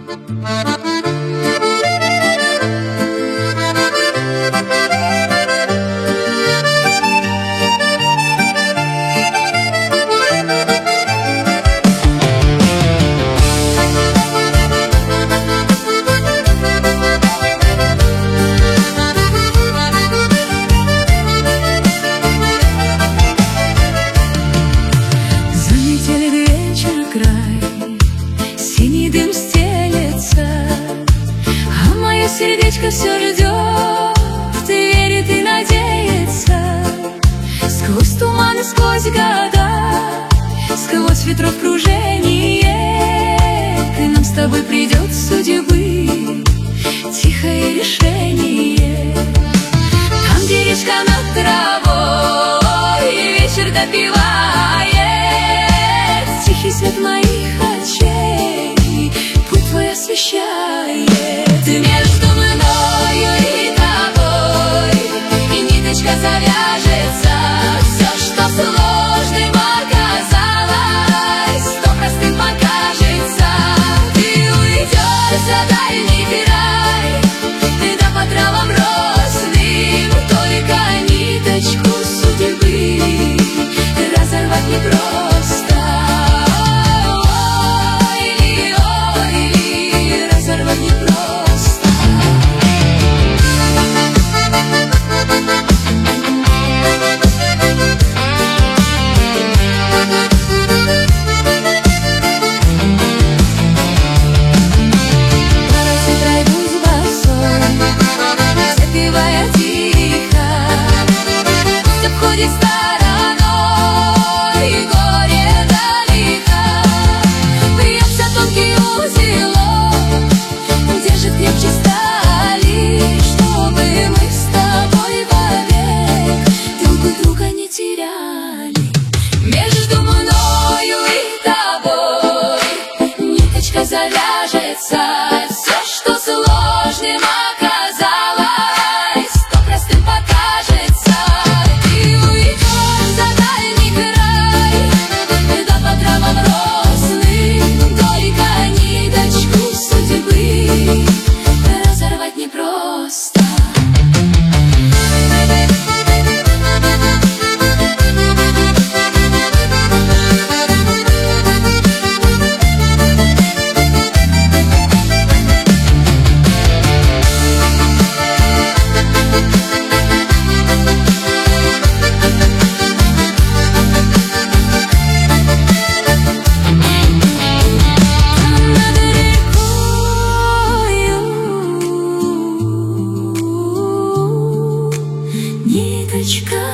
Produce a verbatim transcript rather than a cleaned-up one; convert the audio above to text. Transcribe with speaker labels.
Speaker 1: Синий дым стелется, а мое сердечко все ждет, и верит, и надеется. Сквозь туманы, сквозь года, сквозь ветров кружение, к нам с тобой придет судьбы тихое решение. Там, где речка над травой, вечер допивает, тихий свет моих очей путь твой освещает. Между мною и тобой и ниточка завяжется. Все, что сложным оказалось, то простым покажется. Ты уйдешь за дальний край, ты да по травам росным, только ниточку судьбы разорвать непросто. Обходит стороной горе далеко, бьется тонкий узелок, держит крепче стали, чтобы мы с тобой вовек друг друга не теряли. Между мною и тобой ниточка завяжется. Все, что сложным оказалось, то простым покажется. Разорвать непросто. Ниточка